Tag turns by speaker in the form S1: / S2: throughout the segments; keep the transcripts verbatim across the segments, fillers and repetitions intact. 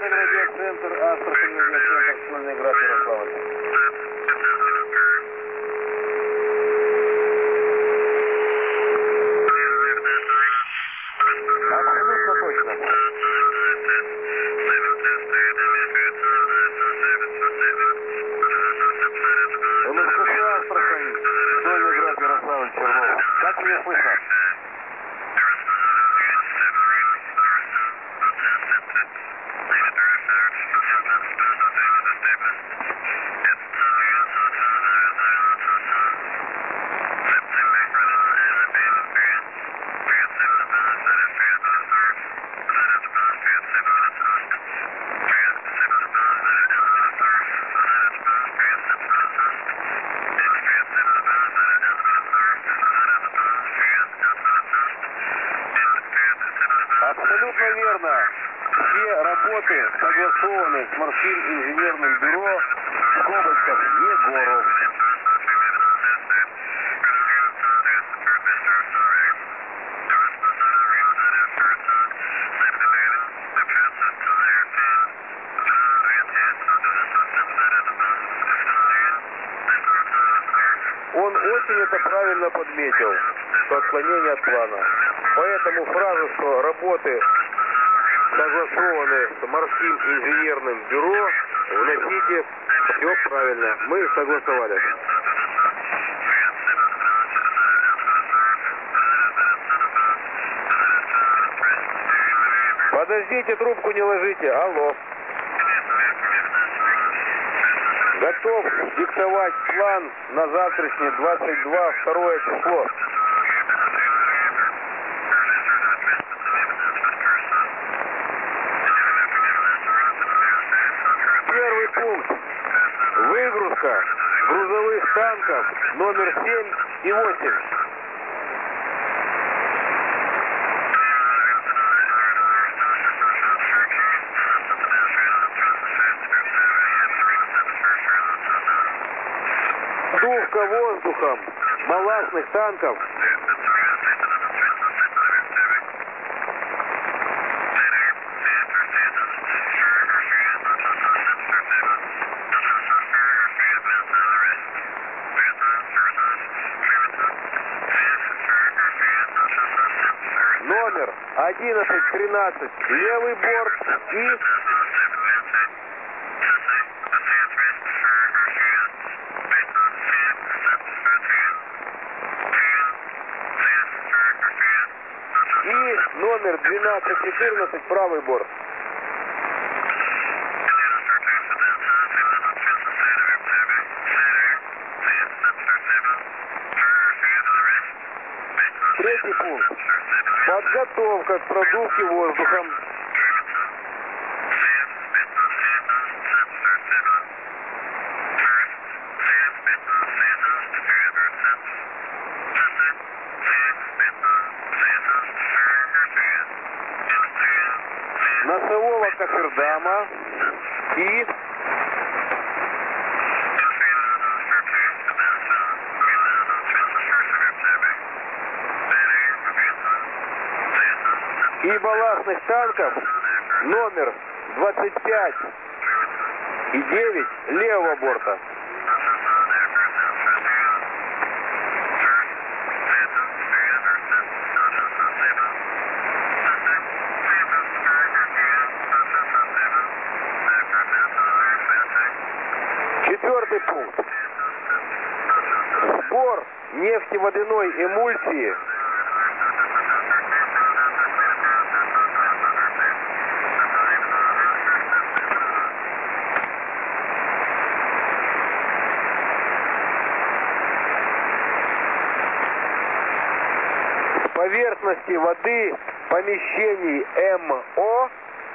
S1: Ноль радиоцентр, Астрахань, радиоцентр, Смольный град, Ярославль. Абсолютно точно. МСК Астрахань, Смольный град, Ярославль, Чернов. Как меня слышно? Абсолютно верно. Все работы согласованы с морским инженерным бюро в скобочках Егоров. Он очень это правильно подметил, что отклонение от плана. Поэтому фразу, что работы согласованы с морским инженерным бюро, вносите все правильно. Мы согласовали. Подождите, трубку не ложите. Алло. Готов диктовать план на завтрашнее двадцать два второе число. Первый пункт. Выгрузка грузовых танков номер семь и восемь. Подувка воздухом малластных танков номер одиннадцать тринадцать левый борт и и номер двенадцать четырнадцать правый борт. Третий пункт. Подготовка к продувке воздухом. Носового кофердама и и балластных танков номер двадцать пять и девять левого борта. Четвертый пункт. Сбор нефтеводяной эмульсии с поверхности воды помещений МО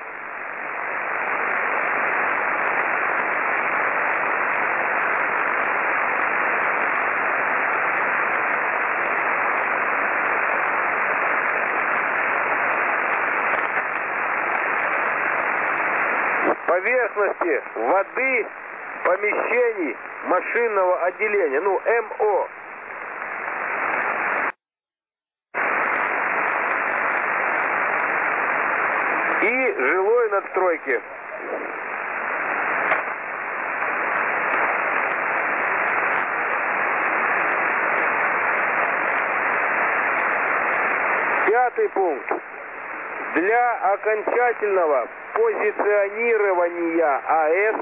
S1: поверхности воды помещений машинного отделения, ну, МО. И жилой надстройки. Пятый пункт. Для окончательного позиционирования АЭС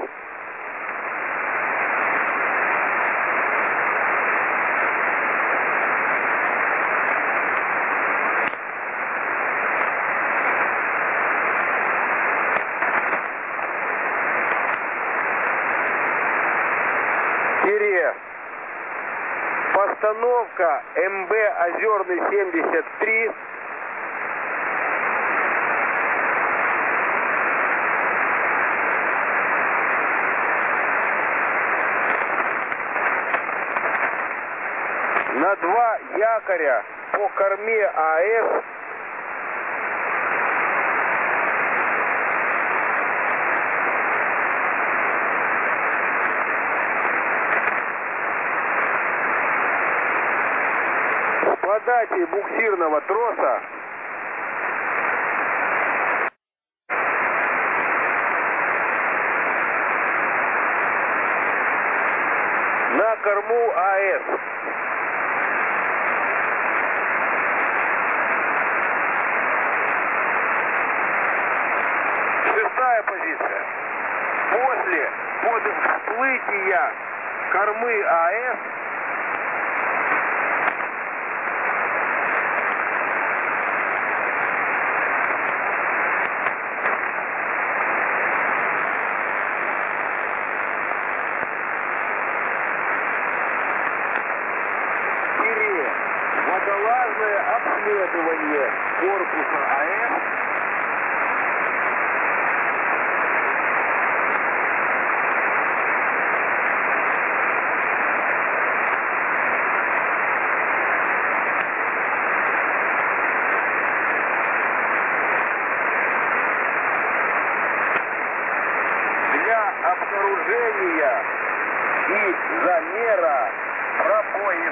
S1: тире постановка МБ Озерный семьдесят три на два якоря по корме АЭС с подачей буксирного троса на корму АЭС. Шестая позиция. После подвсплытия кормы АЭС тире водолазное обследование корпуса АЭС обнаружения и замера пробоин.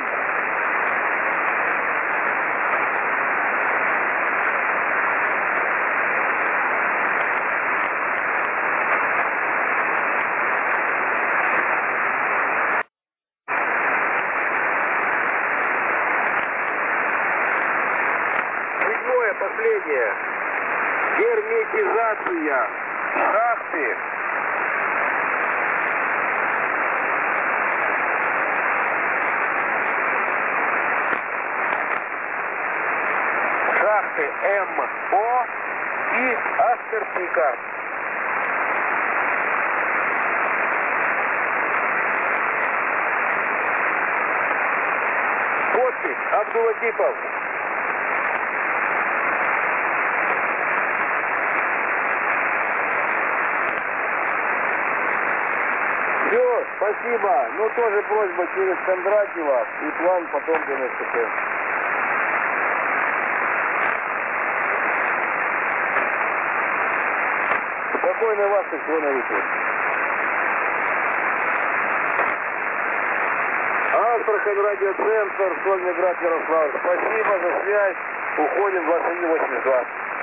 S1: Седьмое, последнее. Герметизация шахты шахты МО и Астерпика. Подпись Абдулатипов. Все, спасибо. Ну, тоже просьба через Кондратьева и план потом для НСТ. Спокойной вас, всего на вечер. Астрахань, радиоцентр, Сольный Град, Ярославль. Спасибо за связь. Уходим в двадцать один восемьдесят два.